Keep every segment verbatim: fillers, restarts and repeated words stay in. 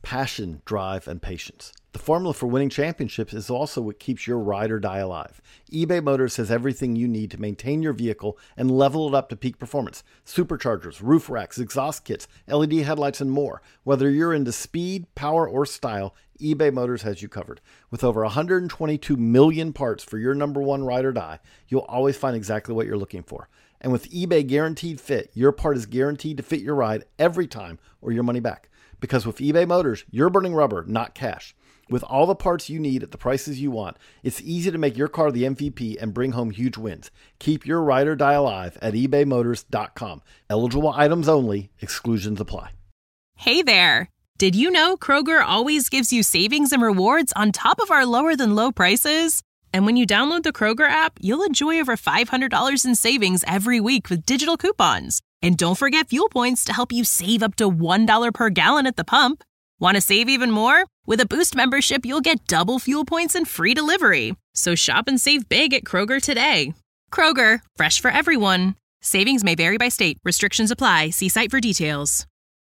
Passion, drive, and patience. The formula for winning championships is also what keeps your ride or die alive. eBay Motors has everything you need to maintain your vehicle and level it up to peak performance. Superchargers, roof racks, exhaust kits, L E D headlights, and more. Whether you're into speed, power, or style, eBay Motors has you covered. With over one hundred twenty-two million parts for your number one ride or die, you'll always find exactly what you're looking for. And with eBay Guaranteed Fit, your part is guaranteed to fit your ride every time or your money back. Because with eBay Motors, you're burning rubber, not cash. With all the parts you need at the prices you want, it's easy to make your car the M V P and bring home huge wins. Keep your ride or die alive at ebay motors dot com. Eligible items only. Exclusions apply. Hey there. Did you know Kroger always gives you savings and rewards on top of our lower than low prices? And when you download the Kroger app, you'll enjoy over five hundred dollars in savings every week with digital coupons. And don't forget fuel points to help you save up to one dollar per gallon at the pump. Want to save even more? With a Boost membership, you'll get double fuel points and free delivery. So shop and save big at Kroger today. Kroger, fresh for everyone. Savings may vary by state. Restrictions apply. See site for details.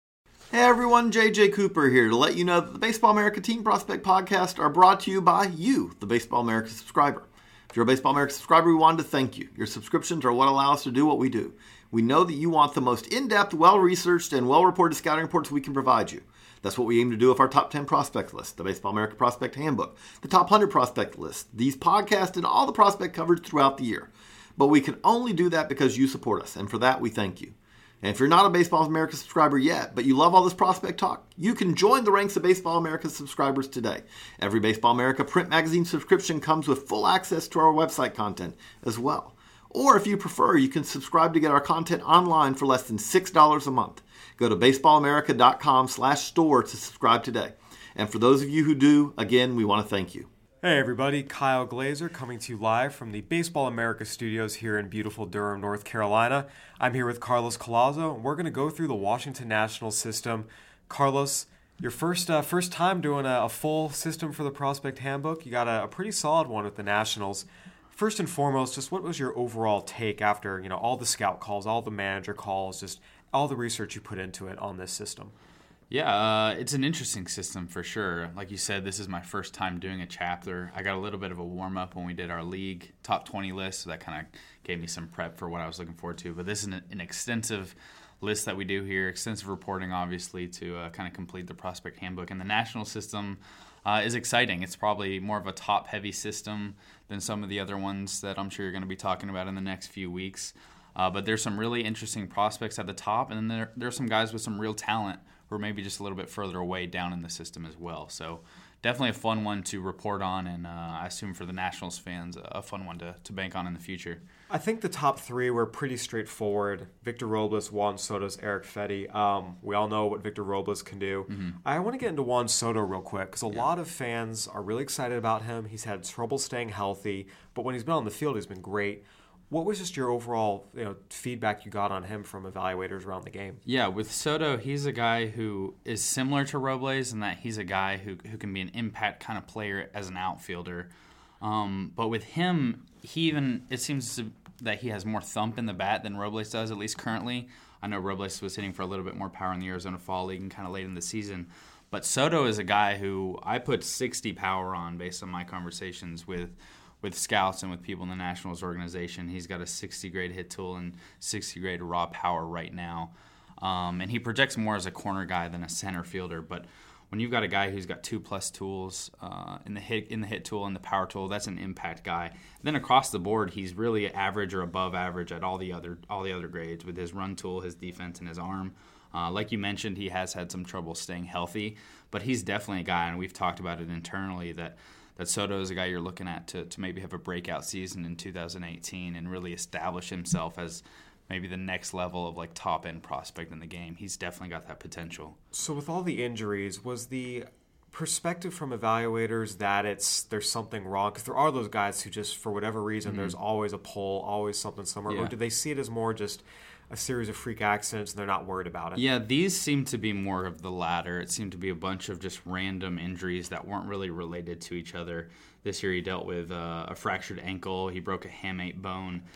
Hey everyone, J J Cooper here to let you know that the Baseball America Team Prospect Podcast are brought to you by you, the Baseball America subscriber. If you're a Baseball America subscriber, we wanted to thank you. Your subscriptions are what allow us to do what we do. We know that you want the most in-depth, well-researched, and well-reported scouting reports we can provide you. That's what we aim to do with our top ten prospect list, the Baseball America Prospect Handbook, the top one hundred prospect list, these podcasts, and all the prospect coverage throughout the year. But we can only do that because you support us, and for that, we thank you. And if you're not a Baseball America subscriber yet, but you love all this prospect talk, you can join the ranks of Baseball America subscribers today. Every Baseball America print magazine subscription comes with full access to our website content as well. Or if you prefer, you can subscribe to get our content online for less than six dollars a month. Go to baseball america dot com slash store to subscribe today. And for those of you who do, again, we want to thank you. Hey everybody, Kyle Glazer coming to you live from the Baseball America studios here in beautiful Durham, North Carolina. I'm here with Carlos Collazo, and we're going to go through the Washington Nationals system. Carlos, your first uh, first time doing a, a full system for the Prospect Handbook. You got a, a pretty solid one with the Nationals. First and foremost, just what was your overall take after, you know, all the scout calls, all the manager calls, just all the research you put into it on this system? Yeah, uh, it's an interesting system for sure. Like you said, this is my first time doing a chapter. I got a little bit of a warm-up when we did our league top twenty list, so that kind of gave me some prep for what I was looking forward to. But this is an, an extensive list that we do here, extensive reporting, obviously, to uh, kind of complete the Prospect Handbook. And the national system uh, is exciting. It's probably more of a top-heavy system than some of the other ones that I'm sure you're going to be talking about in the next few weeks. Uh, but there's some really interesting prospects at the top, and then there there's some guys with some real talent who are maybe just a little bit further away down in the system as well. So definitely a fun one to report on, and uh, I assume for the Nationals fans, a fun one to, to bank on in the future. I think the top three were pretty straightforward. Victor Robles, Juan Soto, Eric Fedde. Um, we all know what Victor Robles can do. Mm-hmm. I want to get into Juan Soto real quick because a yeah. lot of fans are really excited about him. He's had trouble staying healthy, but when he's been on the field, he's been great. What was just your overall, you know, feedback you got on him from evaluators around the game? Yeah, with Soto, he's a guy who is similar to Robles in that he's a guy who who can be an impact kind of player as an outfielder. Um, but with him, he even it seems to, that he has more thump in the bat than Robles does, at least currently. I know Robles was hitting for a little bit more power in the Arizona Fall League and kind of late in the season. But Soto is a guy who I put sixty power on based on my conversations with with scouts and with people in the Nationals organization. He's got a sixty grade hit tool and sixty grade raw power right now. Um, and he projects more as a corner guy than a center fielder. But when you've got a guy who's got two plus tools uh, in the hit in the hit tool and the power tool, that's an impact guy. Then across the board, he's really average or above average at all the other all the other grades with his run tool, his defense, and his arm. Uh, like you mentioned, he has had some trouble staying healthy, but he's definitely a guy, and we've talked about it internally, that that Soto is a guy you're looking at to, to maybe have a breakout season in two thousand eighteen and really establish himself as maybe the next level of like top-end prospect in the game. He's definitely got that potential. So with all the injuries, was the perspective from evaluators that it's there's something wrong? Because there are those guys who just, for whatever reason, mm-hmm. there's always a pull, always something somewhere. Yeah. Or do they see it as more just a series of freak accidents and they're not worried about it? Yeah, these seem to be more of the latter. It seemed to be a bunch of just random injuries that weren't really related to each other. This year he dealt with uh, a fractured ankle. He broke a hamate bone.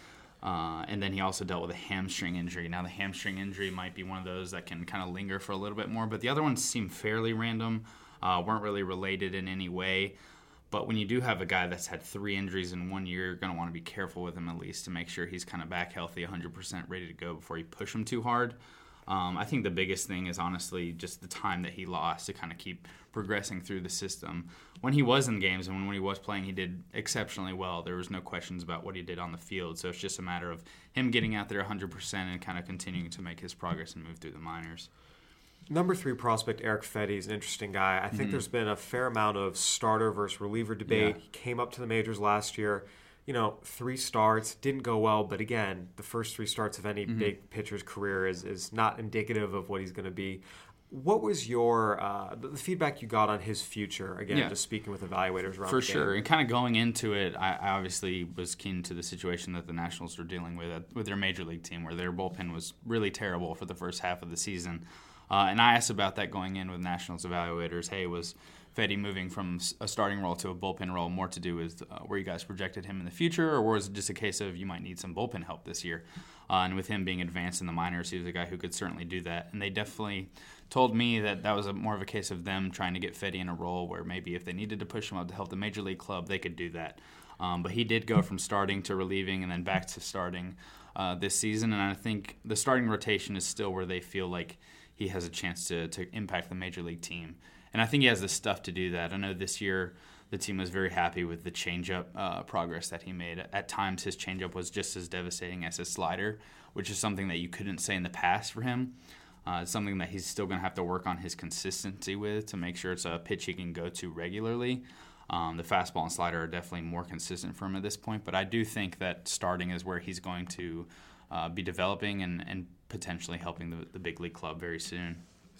Uh, and then he also dealt with a hamstring injury. Now, the hamstring injury might be one of those that can kind of linger for a little bit more, but the other ones seem fairly random, uh, weren't really related in any way. But when you do have a guy that's had three injuries in one year, you're going to want to be careful with him at least to make sure he's kind of back healthy, one hundred percent ready to go before you push him too hard. Um, I think the biggest thing is honestly just the time that he lost to kind of keep progressing through the system. When he was in games and when he was playing, he did exceptionally well. There was no questions about what he did on the field. So it's just a matter of him getting out there one hundred percent and kind of continuing to make his progress and move through the minors. Number three prospect, Erick Fedde, is an interesting guy. I think mm-hmm. there's been a fair amount of starter versus reliever debate. Yeah. He came up to the majors last year. You know, three starts, didn't go well, but again, the first three starts of any mm-hmm. big pitcher's career is, is not indicative of what he's going to be. What was your uh, the feedback you got on his future? Again, yeah. just speaking with evaluators around For the sure. game. And kind of going into it, I, I obviously was keen to the situation that the Nationals were dealing with at, with their major league team, where their bullpen was really terrible for the first half of the season. Uh, and I asked about that going in with Nationals evaluators. Hey, was Fedde moving from a starting role to a bullpen role more to do with uh, where you guys projected him in the future, or was it just a case of you might need some bullpen help this year? Uh, and with him being advanced in the minors, he was a guy who could certainly do that. And they definitely told me that that was a, more of a case of them trying to get Fedde in a role where maybe if they needed to push him up to help the major league club, they could do that. Um, but he did go from starting to relieving and then back to starting uh, this season. And I think the starting rotation is still where they feel like he has a chance to, to impact the major league team. And I think he has the stuff to do that. I know this year the team was very happy with the changeup uh, progress that he made. At times his changeup was just as devastating as his slider, which is something that you couldn't say in the past for him. Uh, it's something that he's still going to have to work on his consistency with to make sure it's a pitch he can go to regularly. Um, the fastball and slider are definitely more consistent for him at this point, but I do think that starting is where he's going to uh, be developing and, and potentially helping the, the big league club very soon.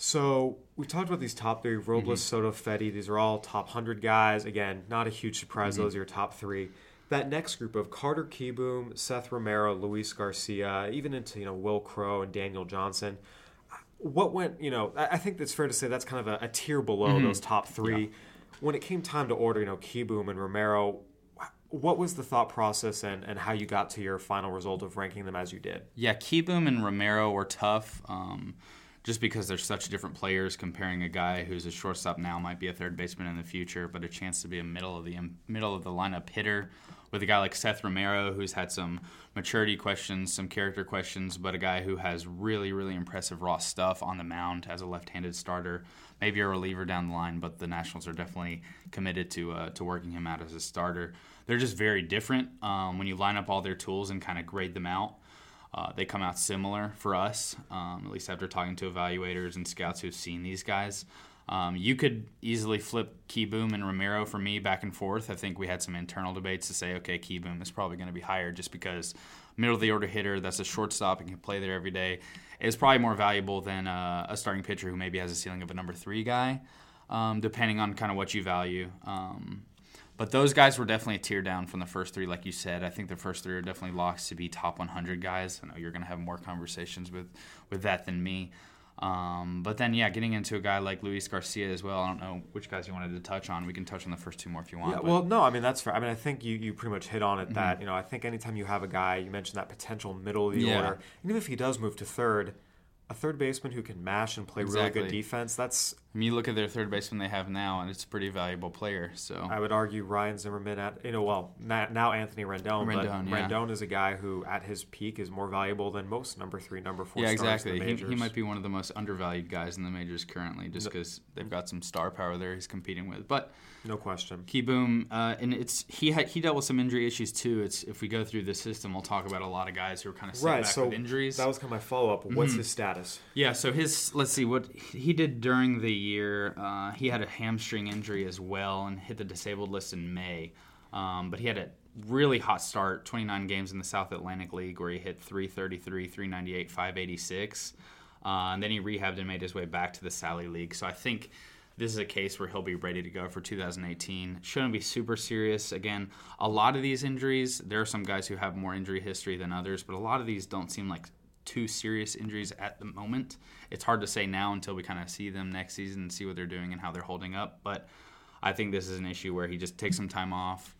So we talked about these top three, Robles, mm-hmm. Soto, Fedde. These are all top one hundred guys. Again, not a huge surprise. Mm-hmm. Those are your top three. That next group of Carter Kieboom, Seth Romero, Luis Garcia, even into you know Will Crowe and Daniel Johnson. What went, you know, I think it's fair to say that's kind of a, a tier below mm-hmm. those top three. Yeah. When it came time to order, you know, Kieboom and Romero, what was the thought process and, and how you got to your final result of ranking them as you did? Yeah, Kieboom and Romero were tough. Um, just because they're such different players, comparing a guy who's a shortstop now might be a third baseman in the future, but a chance to be a middle of the middle of the lineup hitter with a guy like Seth Romero, who's had some maturity questions, some character questions, but a guy who has really, really impressive raw stuff on the mound as a left-handed starter, maybe a reliever down the line, but the Nationals are definitely committed to uh, to working him out as a starter. They're just very different. Um, when you line up all their tools and kind of grade them out, Uh, they come out similar for us, um, at least after talking to evaluators and scouts who've seen these guys. Um, you could easily flip Kieboom and Romero for me back and forth. I think we had some internal debates to say, okay, Kieboom is probably going to be higher just because middle of the order hitter, that's a shortstop and can play there every day, is probably more valuable than uh, a starting pitcher who maybe has a ceiling of a number three guy, um, depending on kind of what you value. Um, But those guys were definitely a tier down from the first three, like you said. I think the first three are definitely locks to be top one hundred guys. I know you're going to have more conversations with, with that than me. Um, but then, yeah, getting into a guy like Luis Garcia as well. I don't know which guys you wanted to touch on. We can touch on the first two more if you want. Yeah, well, no, I mean, that's fair. I mean, I think you, you pretty much hit on it mm-hmm. that, you know, I think anytime you have a guy, you mentioned that potential middle of the yeah. order, even if he does move to third, a third baseman who can mash and play exactly. really good defense, that's... I mean, you look at their third baseman they have now, and it's a pretty valuable player. So I would argue Ryan Zimmerman, at you know, well, now Anthony Rendon, Rendon but yeah. Rendon is a guy who, at his peak, is more valuable than most number three, number four yeah, stars exactly. in the majors. He, he might be one of the most undervalued guys in the majors currently, just because no. they've got some star power there he's competing with. But no question, Kieboom, uh, and it's he had, he dealt with some injury issues too. It's if we go through the system, we'll talk about a lot of guys who are kind of set right, back so with injuries. That was kind of my follow up. What's mm-hmm. his status? Yeah, so his let's see what he did during the year. Uh, he had a hamstring injury as well and hit the disabled list in May. Um, but he had a really hot start, twenty-nine games in the South Atlantic League where he hit three thirty-three, three ninety-eight, five eighty-six. Uh, and then he rehabbed and made his way back to the Sally League. So I think this is a case where he'll be ready to go for two thousand eighteen. Shouldn't be super serious. Again, a lot of these injuries, there are some guys who have more injury history than others, but a lot of these don't seem like too serious injuries at the moment. It's hard to say now until we kind of see them next season and see what they're doing and how they're holding up. But I think this is an issue where he just takes some time off,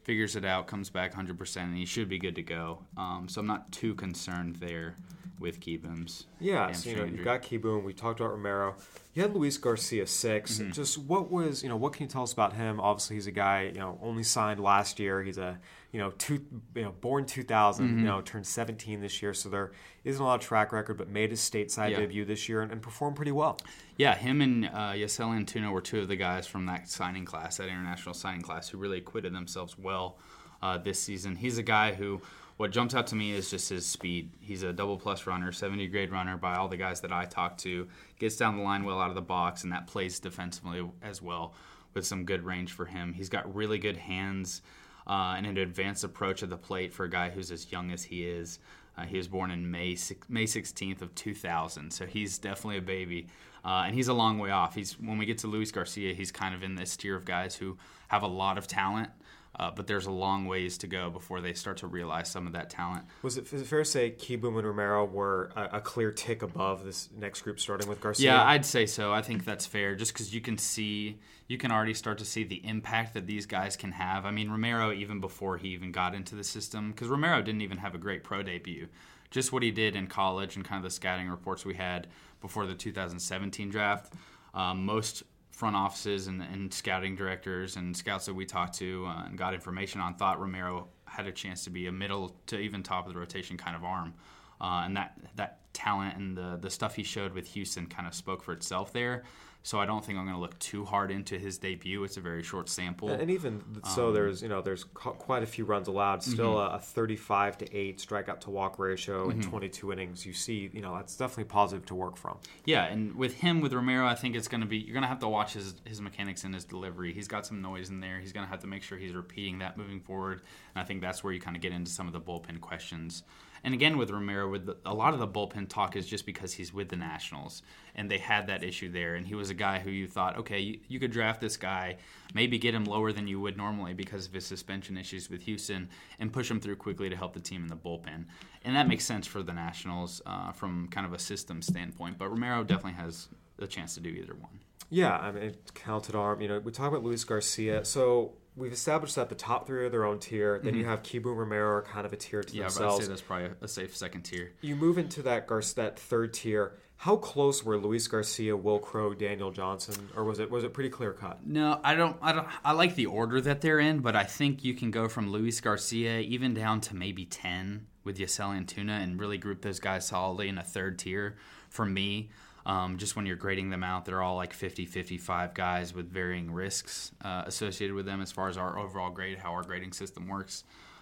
figures it out, comes back one hundred percent, and he should be good to go. Um, so I'm not too concerned there with Kieboom's. Yeah, so, you know, you've got Kieboom. We talked about Romero. You had Luis Garcia six. Mm-hmm. Just what was, you know, what can you tell us about him? Obviously, he's a guy, you know, only signed last year. He's a, you know, two, you know, born two thousand, mm-hmm. you know, turned seventeen this year. So there isn't a lot of track record, but made his stateside yeah. debut this year and, and performed pretty well. Yeah, him and uh, Yasel Antuna were two of the guys from that signing class, that international signing class, who really acquitted themselves well uh, this season. He's a guy who, what jumps out to me is just his speed. He's a double-plus runner, seventy-grade runner by all the guys that I talked to. Gets down the line well out of the box, and that plays defensively as well with some good range for him. He's got really good hands uh, and an advanced approach at the plate for a guy who's as young as he is. Uh, he was born in May May sixteenth of two thousand, so he's definitely a baby. Uh, and he's a long way off. He's when we get to Luis Garcia, he's kind of in this tier of guys who have a lot of talent, uh, but there's a long ways to go before they start to realize some of that talent. Was it, is it fair to say Kieboom and Romero were a, a clear tick above this next group starting with Garcia? Yeah, I'd say so. I think that's fair, just because you can see, you can already start to see the impact that these guys can have. I mean, Romero, even before he even got into the system, because Romero didn't even have a great pro debut. Just what he did in college and kind of the scouting reports we had before the two thousand seventeen draft. Um, most front offices and, and scouting directors and scouts that we talked to uh, and got information on thought Romero had a chance to be a middle to even top of the rotation kind of arm. Uh, and that that talent and the, the stuff he showed with Houston kind of spoke for itself there. So I don't think I'm going to look too hard into his debut. It's a very short sample. And even so, um, there's you know there's quite a few runs allowed. Still mm-hmm. a thirty-five to eight strikeout to walk ratio in mm-hmm. twenty-two innings. You see, you know that's definitely positive to work from. Yeah, and with him, with Romero, I think it's going to be you're going to have to watch his his mechanics and his delivery. He's got some noise in there. He's going to have to make sure he's repeating that moving forward. And I think that's where you kind of get into some of the bullpen questions. And again, with Romero, with the, a lot of the bullpen talk is just because he's with the Nationals, and they had that issue there. And he was a guy who you thought, okay, you, you could draft this guy, maybe get him lower than you would normally because of his suspension issues with Houston, and push him through quickly to help the team in the bullpen. And that makes sense for the Nationals uh, from kind of a system standpoint. But Romero definitely has the chance to do either one. Yeah, I mean, counted arm. You know, we talk about Luis Garcia, so we've established that the top three are their own tier. Then mm-hmm. you have Kieboom, Romero are kind of a tier to yeah, themselves. Yeah, I'd say that's probably a safe second tier. You move into that Gar- that third tier. How close were Luis Garcia, Will Crowe, Daniel Johnson, or was it was it pretty clear cut? No, I don't. I don't. I like the order that they're in, but I think you can go from Luis Garcia even down to maybe ten with Yasel Antuna and really group those guys solidly in a third tier. For me, um, just when you're grading them out, they're all like fifty, fifty-five guys with varying risks uh, associated with them as far as our overall grade, how our grading system works.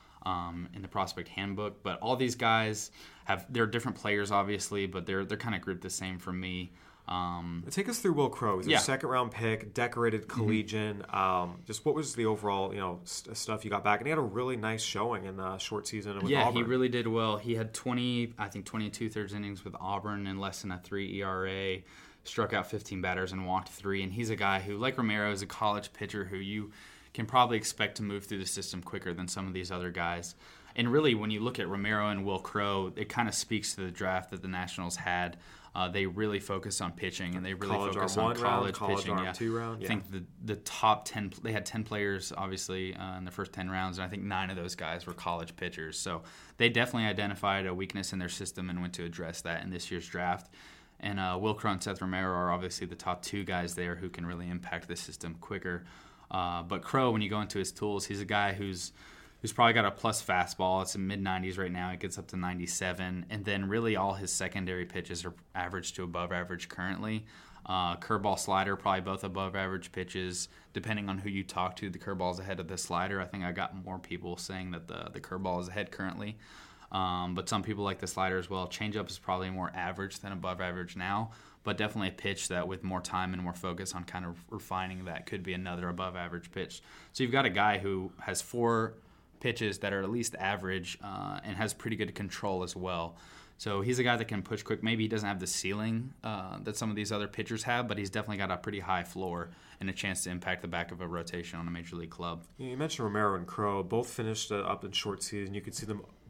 Um, in the prospect handbook, but all these guys have they're different players, obviously, but they're they're kind of grouped the same for me. Um, Take us through Will Crowe. He's yeah. a second round pick, decorated collegian. Mm-hmm. Um, just what was the overall you know st- stuff you got back? And he had a really nice showing in the short season with yeah, Auburn. Yeah, he really did well. He had twenty, I think twenty-two thirds innings with Auburn and less than a three E R A. Struck out fifteen batters and walked three. And he's a guy who, like Romero, is a college pitcher who you can probably expect to move through the system quicker than some of these other guys. And really, when you look at Romero and Will Crowe, it kind of speaks to the draft that the Nationals had. Uh, they really focus on pitching, and they really college focus arm on one college round, pitching. College Yeah. arm two round. Yeah. I think the the top ten, they had ten players, obviously, uh, in the first ten rounds, and I think nine of those guys were college pitchers. So they definitely identified a weakness in their system and went to address that in this year's draft. And uh, Will Crowe and Seth Romero are obviously the top two guys there who can really impact the system quicker. Uh, but Crowe, when you go into his tools, he's a guy who's who's probably got a plus fastball. It's in mid nineties right now. It gets up to ninety-seven. And then really all his secondary pitches are average to above average currently. Uh, curveball, slider, probably both above average pitches. Depending on who you talk to, the curveball's ahead of the slider. I think I got more people saying that the, the curveball is ahead currently. Um, but some people like the slider as well. Changeup is probably more average than above average now, but definitely a pitch that with more time and more focus on kind of refining that could be another above average pitch. So you've got a guy who has four pitches that are at least average uh, and has pretty good control as well. So he's a guy that can push quick. Maybe he doesn't have the ceiling uh, that some of these other pitchers have, but he's definitely got a pretty high floor and a chance to impact the back of a rotation on a major league club. You mentioned Romero and Crowe. Both finished uh, up in short season. You could see them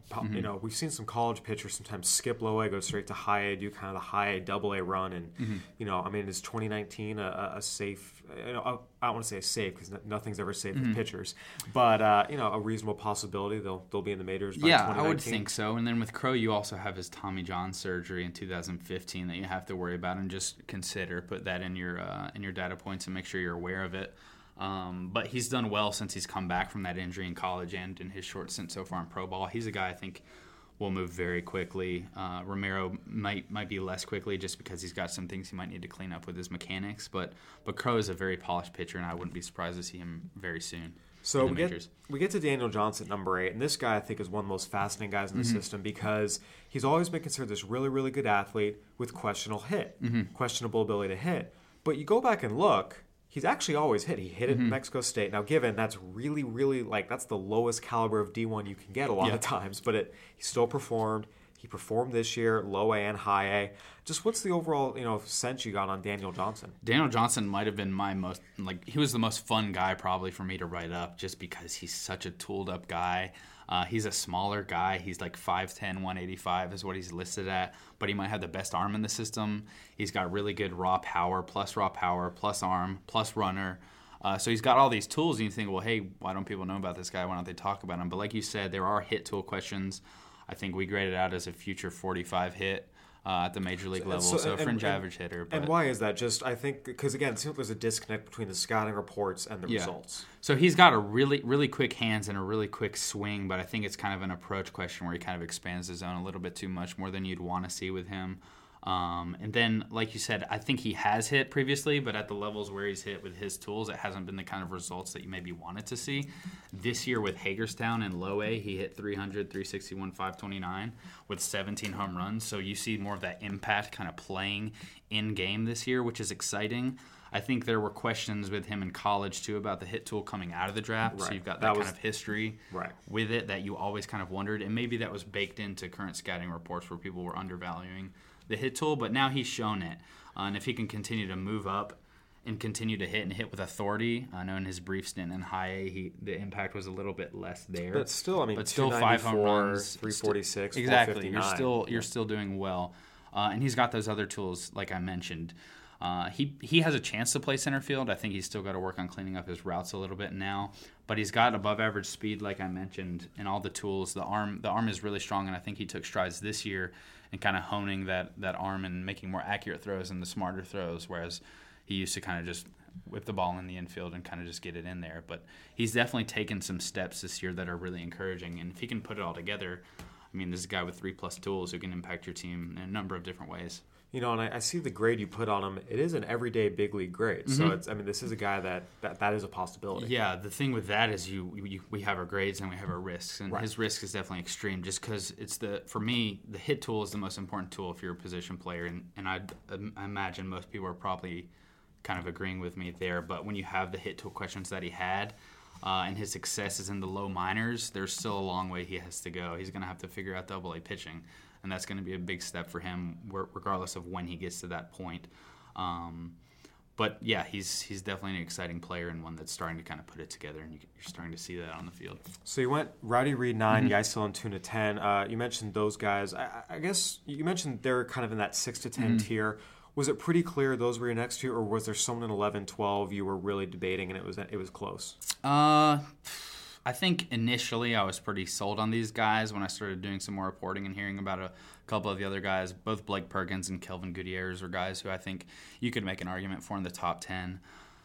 mm-hmm. you know, we've seen some college pitchers sometimes skip low A, go straight to high A, do kind of the high A, double A run. And, mm-hmm. you know, I mean, is twenty nineteen a, a safe, you know, I don't want to say a safe because nothing's ever safe mm-hmm. with pitchers, but, uh, you know, a reasonable possibility they'll, they'll be in the majors by yeah, twenty nineteen? I would think so. And then with Crow, you also have his Tommy John surgery in two thousand fifteen that you have to worry about and just consider, put that in your, uh, in your data points and make sure you're aware of it. Um, but he's done well since he's come back from that injury in college and in his short stint so far in pro ball. He's a guy I think will move very quickly. Uh, Romero might might be less quickly just because he's got some things he might need to clean up with his mechanics. But but Crow is a very polished pitcher, and I wouldn't be surprised to see him very soon. So we get, we get to Daniel Johnson, number eight, and this guy I think is one of the most fascinating guys in the mm-hmm. system because he's always been considered this really, really good athlete with questionable hit, mm-hmm. questionable ability to hit. But you go back and look, he's actually always hit. He hit it mm-hmm. in Mexico State. Now, given that's really, really, like, that's the lowest caliber of D one you can get a lot yeah. of times, but it he still performed. He performed this year, low A and high A. Just what's the overall, you know, sense you got on Daniel Johnson? Daniel Johnson might have been my most, like, he was the most fun guy probably for me to write up just because he's such a tooled-up guy. Uh, he's a smaller guy. He's like five ten, one eighty-five is what he's listed at, but he might have the best arm in the system. He's got really good raw power, plus raw power, plus arm, plus runner. Uh, so he's got all these tools, and you think, well, hey, why don't people know about this guy? Why don't they talk about him? But like you said, there are hit tool questions. I think we graded out as a future forty-five hit uh, at the major league level, so, so a fringe and, average hitter. But. And why is that? Just I think because again, it seems like there's a disconnect between the scouting reports and the yeah. results. So he's got a really, really quick hands and a really quick swing, but I think it's kind of an approach question where he kind of expands the zone a little bit too much, more than you'd want to see with him. Um, and then, like you said, I think he has hit previously, but at the levels where he's hit with his tools, it hasn't been the kind of results that you maybe wanted to see. This year with Hagerstown and low A, he hit three hundred, three sixty-one, five twenty-nine with seventeen home runs. So you see more of that impact kind of playing in game this year, which is exciting. I think there were questions with him in college, too, about the hit tool coming out of the draft. Right. So you've got that, that was, kind of history right. with it that you always kind of wondered. And maybe that was baked into current scouting reports where people were undervaluing the hit tool, but now he's shown it. Uh, and if he can continue to move up and continue to hit and hit with authority, I know in his brief stint in high A, he, the impact was a little bit less there. But still, I mean, but still five home runs, three forty-six, exactly. You're still you're still doing well, uh, and he's got those other tools like I mentioned. Uh, he he has a chance to play center field. I think he's still got to work on cleaning up his routes a little bit now. But he's got above average speed, like I mentioned, and all the tools. The arm the arm is really strong, and I think he took strides this year in kind of honing that, that arm and making more accurate throws and the smarter throws, whereas he used to kind of just whip the ball in the infield and kind of just get it in there. But he's definitely taken some steps this year that are really encouraging. And if he can put it all together, I mean, this is a guy with three-plus tools who can impact your team in a number of different ways. You know, and I, I see the grade you put on him. It is an everyday big league grade. Mm-hmm. So, it's, I mean, this is a guy that, that that is a possibility. Yeah, the thing with that is you, you we have our grades and we have our risks. And right. his risk is definitely extreme just because it's the, for me, the hit tool is the most important tool if you're a position player. And, and I'd, I imagine most people are probably kind of agreeing with me there. But when you have the hit tool questions that he had, uh, and his success is in the low minors, there's still a long way he has to go. He's going to have to figure out double A pitching. And that's going to be a big step for him, regardless of when he gets to that point. Um, but yeah, he's he's definitely an exciting player and one that's starting to kind of put it together, and you, you're starting to see that on the field. So you went Rowdy Reed nine, mm-hmm. Yaisil Antuna ten. Uh, you mentioned those guys. I, I guess you mentioned they're kind of in that six to ten mm-hmm. tier. Was it pretty clear those were your next two, or was there someone in eleven, twelve you were really debating and it was it was close? Uh. I think initially I was pretty sold on these guys when I started doing some more reporting and hearing about a couple of the other guys. Both Blake Perkins and Kelvin Gutierrez are guys who I think you could make an argument for in the top ten.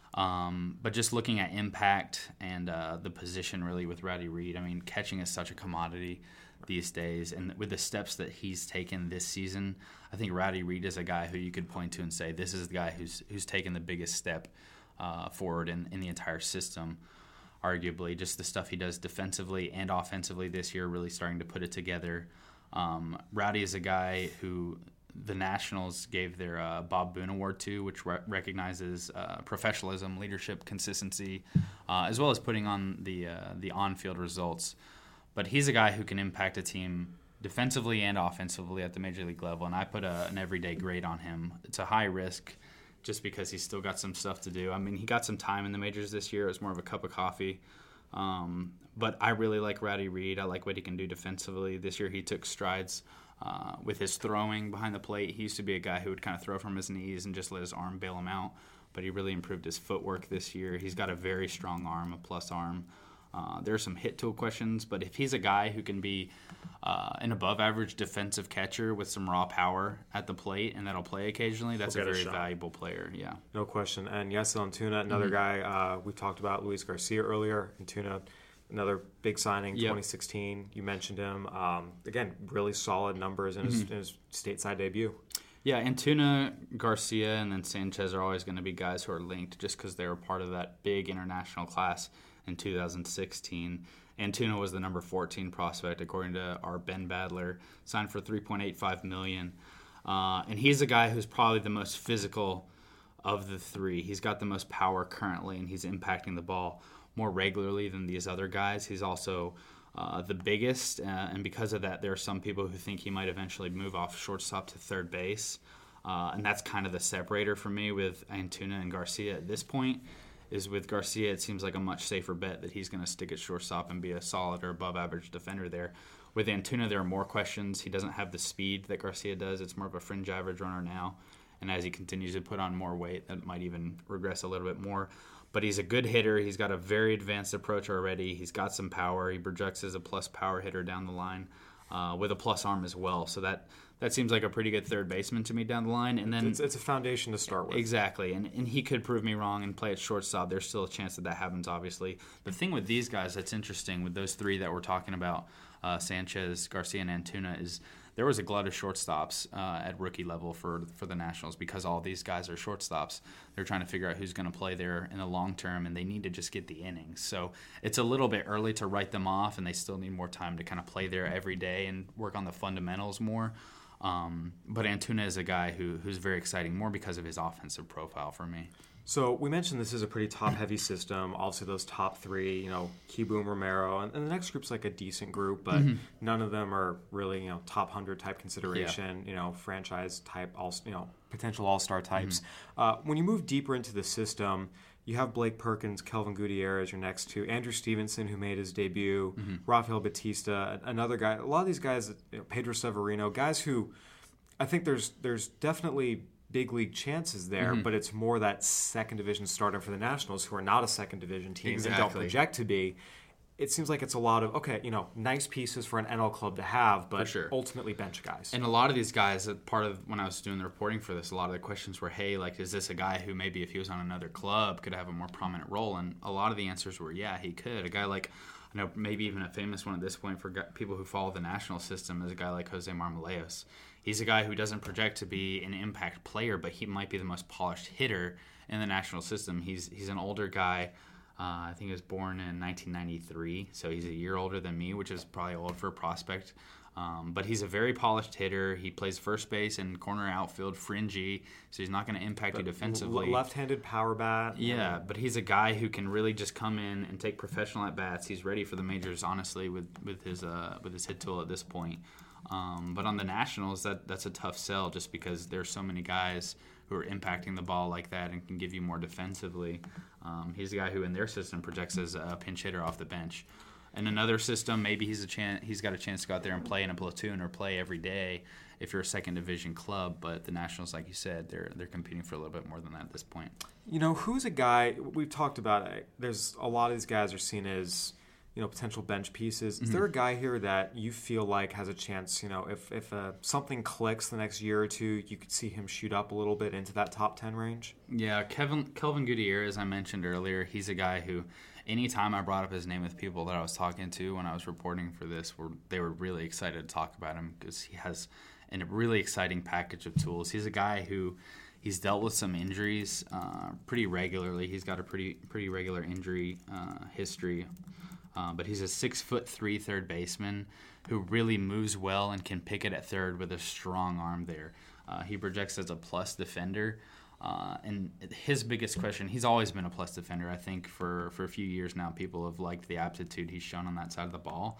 Um, but just looking at impact and uh, the position really with Rowdy Reed, I mean, catching is such a commodity these days. And with the steps that he's taken this season, I think Rowdy Reed is a guy who you could point to and say, this is the guy who's who's taken the biggest step uh, forward in, in the entire system. Arguably, just the stuff he does defensively and offensively this year, really starting to put it together. Um, Rowdy is a guy who the Nationals gave their uh, Bob Boone Award to, which re- recognizes uh, professionalism, leadership, consistency, uh, as well as putting on the uh, the on-field results. But he's a guy who can impact a team defensively and offensively at the major league level, and I put a, an everyday grade on him. It's a high risk, just because he's still got some stuff to do. I mean, he got some time in the majors this year. It was more of a cup of coffee Um, but I really like Rowdy Reed. I like what he can do defensively. This year he took strides uh, with his throwing behind the plate. He used to be a guy who would kind of throw from his knees and just let his arm bail him out. But he really improved his footwork this year. He's got a very strong arm, a plus arm. Uh, there are some hit tool questions, but if he's a guy who can be uh, an above-average defensive catcher with some raw power at the plate and that'll play occasionally, that's a very a valuable player. Yeah, no question. And Yesel Antuna, another mm-hmm. guy uh, we talked about, Luis Garcia earlier. Antuna, another big signing, yep. twenty sixteen. You mentioned him. Um, again, really solid numbers in, mm-hmm. his, in his stateside debut. Yeah, Antuna, Garcia, and then Sanchez are always going to be guys who are linked just because they were part of that big international class in two thousand sixteen. Antuna was the number fourteen prospect, according to our Ben Badler, signed for three point eight five million dollars. Uh, and he's a guy who's probably the most physical of the three. He's got the most power currently, and he's impacting the ball more regularly than these other guys. He's also uh, the biggest, uh, and because of that, there are some people who think he might eventually move off shortstop to third base. Uh, and that's kind of the separator for me with Antuna and Garcia at this point. Is with Garcia, it seems like a much safer bet that he's going to stick at shortstop and be a solid or above-average defender there. With Antuna, there are more questions. He doesn't have the speed that Garcia does. It's more of a fringe average runner now. And as he continues to put on more weight, that might even regress a little bit more. But he's a good hitter. He's got a very advanced approach already. He's got some power. He projects as a plus power hitter down the line uh, with a plus arm as well. So that that seems like a pretty good third baseman to me down the line. And then it's, it's a foundation to start with. Exactly. And and he could prove me wrong and play at shortstop. There's still a chance that that happens, obviously. The thing with these guys that's interesting with those three that we're talking about, uh, Sanchez, Garcia, and Antuna, is there was a glut of shortstops uh, at rookie level for for the Nationals because all these guys are shortstops. They're trying to figure out who's going to play there in the long term, and they need to just get the innings. So it's a little bit early to write them off, and they still need more time to kind of play there every day and work on the fundamentals more. Um, but Antuna is a guy who who's very exciting, more because of his offensive profile for me. So we mentioned this is a pretty top-heavy system. Obviously, those top three, you know, Kieboom, Romero, and, and the next group's like a decent group, but mm-hmm. none of them are really, you know, top one hundred type consideration, yeah. you know, franchise type, all, you know, potential all-star types. Mm-hmm. Uh, when you move deeper into the system, you have Blake Perkins, Kelvin Gutierrez, your next two, Andrew Stevenson, who made his debut, mm-hmm. Rafael Batista, another guy. A lot of these guys, you know, Pedro Severino, guys who I think there's there's definitely big league chances there, mm-hmm. but it's more that second division starter for the Nationals who are not a second division team exactly. and don't project to be. It seems like it's a lot of, okay, you know, nice pieces for an N L club to have, but sure. ultimately bench guys. And a lot of these guys, part of when I was doing the reporting for this, a lot of the questions were, hey, like, is this a guy who maybe if he was on another club could have a more prominent role? And a lot of the answers were, yeah, he could. A guy like, I know maybe even a famous one at this point for people who follow the national system is a guy like Jose Marmoleos. He's a guy who doesn't project to be an impact player, but he might be the most polished hitter in the national system. He's he's an older guy. Uh, I think he was born in nineteen ninety-three, so he's a year older than me, which is probably old for a prospect. Um, but he's a very polished hitter. He plays first base and corner outfield, fringy, so he's not going to impact but you defensively. L- left-handed power bat. Yeah, but he's a guy who can really just come in and take professional at-bats. He's ready for the majors, honestly, with, with his uh, with his hit tool at this point. Um, but on the Nationals, that that's a tough sell just because there's so many guys who are impacting the ball like that and can give you more defensively. Um, he's a guy who in their system projects as a pinch hitter off the bench. In another system, maybe he's a chance. He's got a chance to go out there and play in a platoon or play every day if you're a second division club. But the Nationals, like you said, they're they're competing for a little bit more than that at this point. You know, who's a guy we've talked about? There's a lot of these guys are seen as, you know, potential bench pieces. Is mm-hmm. there a guy here that you feel like has a chance, you know, if, if uh, something clicks the next year or two, you could see him shoot up a little bit into that top ten range? Yeah, Kevin Kelvin Gutierrez, I mentioned earlier, he's a guy who anytime I brought up his name with people that I was talking to when I was reporting for this, were they were really excited to talk about him because he has a really exciting package of tools. He's a guy who he's dealt with some injuries uh, pretty regularly. He's got a pretty pretty regular injury uh, history. Uh, but he's a six foot three third baseman who really moves well and can pick it at third with a strong arm there. Uh, he projects as a plus defender. Uh, and his biggest question, he's always been a plus defender. I think for, for a few years now, people have liked the aptitude he's shown on that side of the ball.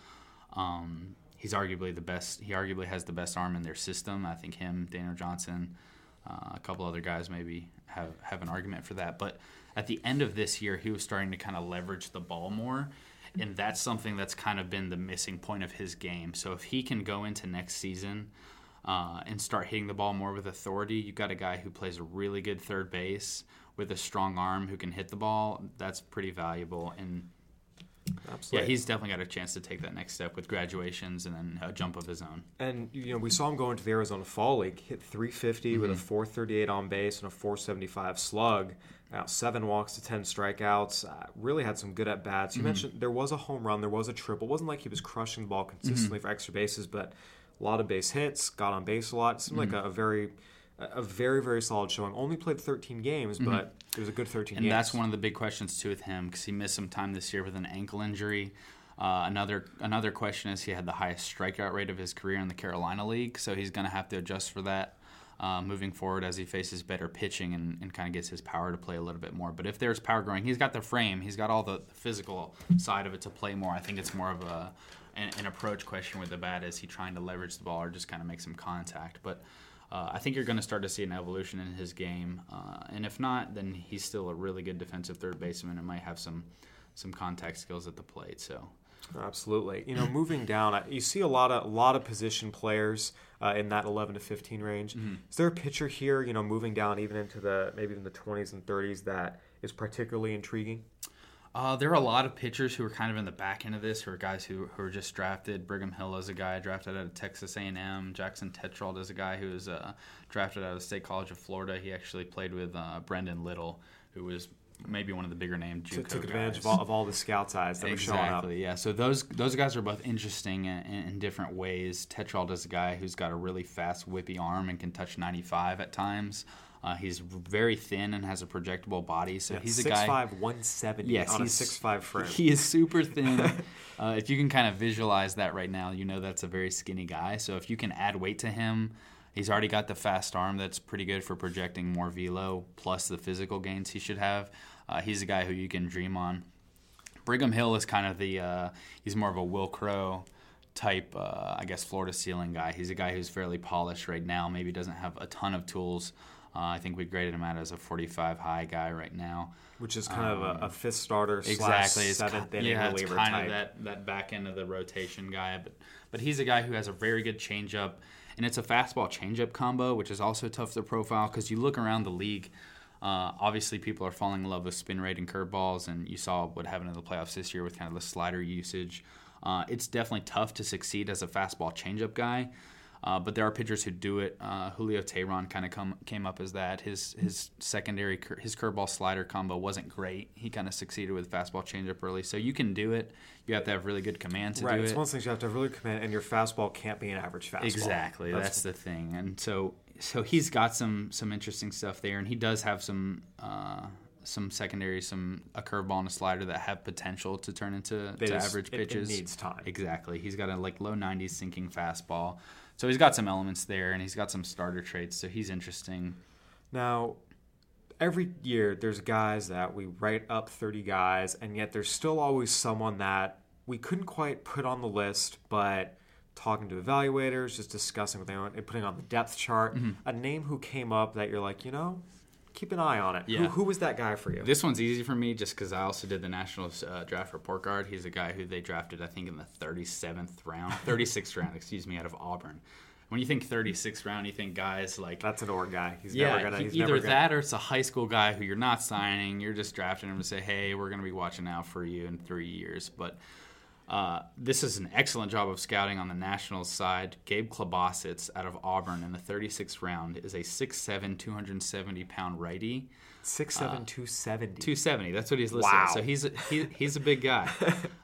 Um, he's arguably the best. He arguably has the best arm in their system. I think him, Daniel Johnson, uh, a couple other guys maybe have, have an argument for that. But at the end of this year, he was starting to kind of leverage the ball more. and that's something that's kind of been the missing point of his game. So if he can go into next season uh, and start hitting the ball more with authority, you've got a guy who plays a really good third base with a strong arm who can hit the ball. That's pretty valuable. And Absolutely. yeah, he's definitely got a chance to take that next step with graduations and then a jump of his own. And, you know, we saw him go into the Arizona Fall League, hit three fifty mm-hmm. with a four thirty-eight on base and a four seventy-five slug. Now, seven walks to ten strikeouts. Uh, really had some good at-bats. You mm-hmm. mentioned there was a home run, there was a triple. It wasn't like he was crushing the ball consistently mm-hmm. for extra bases, but a lot of base hits, got on base a lot. It seemed mm-hmm. like a, a very... A very, very solid showing. Only played thirteen games, but mm-hmm. it was a good thirteen and games. And that's one of the big questions, too, with him, because he missed some time this year with an ankle injury. Uh, another another question is he had the highest strikeout rate of his career in the Carolina League, so he's going to have to adjust for that uh, moving forward as he faces better pitching and, and kind of gets his power to play a little bit more. But if there's power growing, he's got the frame. He's got all the physical side of it to play more. I think it's more of a an, an approach question with the bat. Is he trying to leverage the ball or just kind of make some contact? But Uh, I think you're going to start to see an evolution in his game, uh, and if not, then he's still a really good defensive third baseman and might have some some contact skills at the plate. So, absolutely, you know, moving down, you see a lot of a lot of position players uh, in that eleven to fifteen range. Mm-hmm. Is there a pitcher here, you know, moving down even into the maybe in the twenties and thirties that is particularly intriguing? Uh, there are a lot of pitchers who are kind of in the back end of this, who are guys who, who are just drafted. Brigham Hill is a guy drafted out of Texas A and M. Jackson Tetrald is a guy who was uh, drafted out of State College of Florida. He actually played with uh, Brendan Little, who was maybe one of the bigger name JUCO Took advantage guys. Of, all, of all the scouts' eyes that exactly, were showing up. Exactly, yeah. So those those guys are both interesting in, in different ways. Tetrald is a guy who's got a really fast, whippy arm and can touch ninety-five at times. Uh, he's very thin and has a projectable body, so yeah, he's a six guy. six five, one seventy yes, on a six five frame. He is super thin. uh, if you can kind of visualize that right now, you know that's a very skinny guy. So if you can add weight to him, he's already got the fast arm that's pretty good for projecting more velo, plus the physical gains he should have. Uh, he's a guy who you can dream on. Brigham Hill is kind of the uh, he's more of a Will Crow type, uh, I guess, Florida ceiling guy. He's a guy who's fairly polished right now. Maybe doesn't have a ton of tools. Uh, I think we graded him out as a forty-five high guy right now, which is kind um, of a, a fifth starter exactly. slash seventh inning yeah, reliever it's kind type. of that, that back end of the rotation guy. But but he's a guy who has a very good changeup, and it's a fastball changeup combo, which is also tough to profile because you look around the league. Uh, obviously, people are falling in love with spin rate and curveballs, and you saw what happened in the playoffs this year with kind of the slider usage. Uh, it's definitely tough to succeed as a fastball changeup guy. Uh, but there are pitchers who do it. Uh, Julio Teheran kind of come came up as that. His his secondary his curveball slider combo wasn't great. He kind of succeeded with fastball changeup early. So you can do it. You have to have really good command to right, do it's it. Right, it's one of the things you have to have really good command, and your fastball can't be an average fastball. Exactly, that's, that's the thing. And so so he's got some some interesting stuff there, and he does have some. Uh, some secondary, some a curveball and a slider that have potential to turn into to is, average it, pitches. It needs time. Exactly. He's got a like low nineties sinking fastball. So he's got some elements there, and he's got some starter traits, so he's interesting. Now, every year there's guys that we write up thirty guys, and yet there's still always someone that we couldn't quite put on the list, but talking to evaluators, just discussing with them and putting on the depth chart, mm-hmm. a name who came up that you're like, you know, keep an eye on it. Yeah. Who, who was that guy for you? This one's easy for me just because I also did the Nationals uh, draft report card. He's a guy who they drafted, I think, in the thirty-seventh round, thirty-sixth round, excuse me, out of Auburn. When you think thirty-sixth round, you think guys like... That's an Oregon guy. He's yeah, never gonna. He's he, either never gonna... that or it's a high school guy who you're not signing. You're just drafting him to say, hey, we're going to be watching out for you in three years. But uh, this is an excellent job of scouting on the Nationals side. Gabe Klobosits out of Auburn in the thirty-sixth round is a six seven, two hundred seventy pound righty. six seven, uh, two seventy. two seventy, that's what he's listed wow. at. So he's a, he, he's a big guy.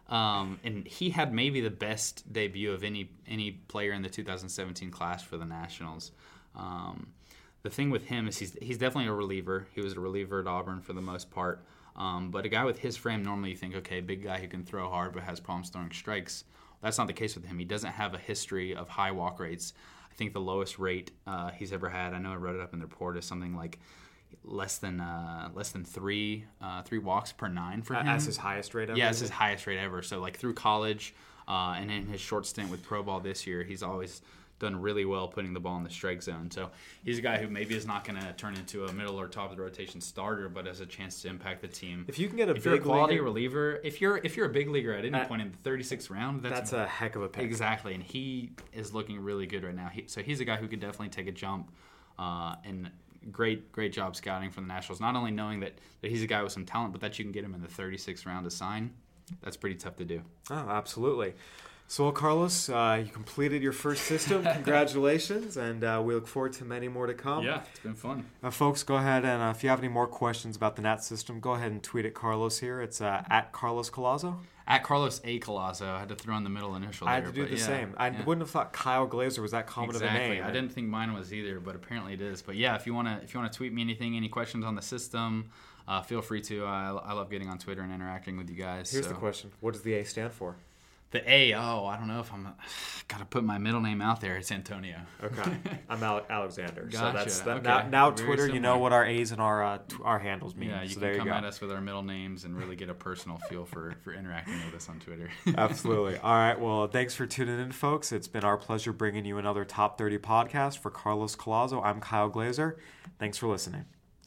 um, and he had maybe the best debut of any any player in the two thousand seventeen class for the Nationals. Um, the thing with him is he's he's definitely a reliever. He was a reliever at Auburn for the most part. Um, but a guy with his frame, normally you think, okay, big guy who can throw hard but has problems throwing strikes. That's not the case with him. He doesn't have a history of high walk rates. I think the lowest rate uh, he's ever had, I know I wrote it up in the report, is something like less than uh, less than three uh, three walks per nine for him. That's his highest rate ever? Yeah, it's his highest rate ever. So like through college uh, and in his short stint with pro ball this year, he's always done really well putting the ball in the strike zone. So he's a guy who maybe is not going to turn into a middle or top of the rotation starter, but has a chance to impact the team. If you can get a if big you're a quality leaguer, reliever, if you're if you're a big leaguer at any uh, point in the thirty-sixth round, that's, that's a heck of a pick. Exactly, and he is looking really good right now. He, so he's a guy who could definitely take a jump. Uh, and great, great job scouting from the Nationals. Not only knowing that, that he's a guy with some talent, but that you can get him in the thirty-sixth round to sign. That's pretty tough to do. Oh, absolutely. So, well, Carlos, uh, you completed your first system. Congratulations, and uh, we look forward to many more to come. Yeah, it's been fun. Uh, folks, go ahead and uh, if you have any more questions about the Nat system, go ahead and tweet at Carlos here. It's uh, at Carlos Collazo. At Carlos A. Collazo. I had to throw in the middle initial I there. had to do the yeah, same. I yeah. wouldn't have thought Kyle Glazer was that common exactly. of a name. I didn't think mine was either, but apparently it is. But yeah, if you want to if you want to tweet me anything, any questions on the system, uh, feel free to. I, I love getting on Twitter and interacting with you guys. Here's so. the question. What does the A stand for? The A, oh, I don't know if I'm got to put my middle name out there. It's Antonio. Okay, I'm Ale- Alexander. Gotcha. So that's that, Okay. now, now Very Twitter. similar. You know what our A's and our uh, t- our handles mean. Yeah, you so can there you come go. at us with our middle names and really get a personal feel for, for interacting with us on Twitter. Absolutely. All right. Well, thanks for tuning in, folks. It's been our pleasure bringing you another Top thirty podcast. For Carlos Collazo, I'm Kyle Glazer. Thanks for listening.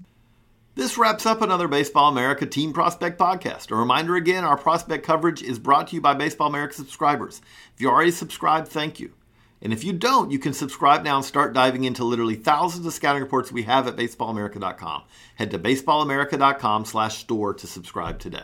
This wraps up another Baseball America Team Prospect podcast. A reminder again, our prospect coverage is brought to you by Baseball America subscribers. If you already subscribed, thank you. And if you don't, you can subscribe now and start diving into literally thousands of scouting reports we have at baseball america dot com. Head to baseball america dot com slash store to subscribe today.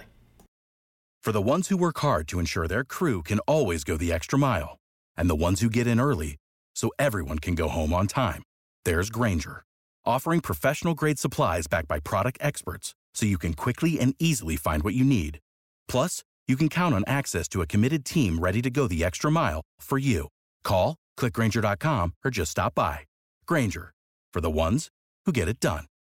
For the ones who work hard to ensure their crew can always go the extra mile, and the ones who get in early so everyone can go home on time, there's Grainger, offering professional-grade supplies backed by product experts so you can quickly and easily find what you need. Plus, you can count on access to a committed team ready to go the extra mile for you. Call, click Grainger dot com, or just stop by. Grainger, for the ones who get it done.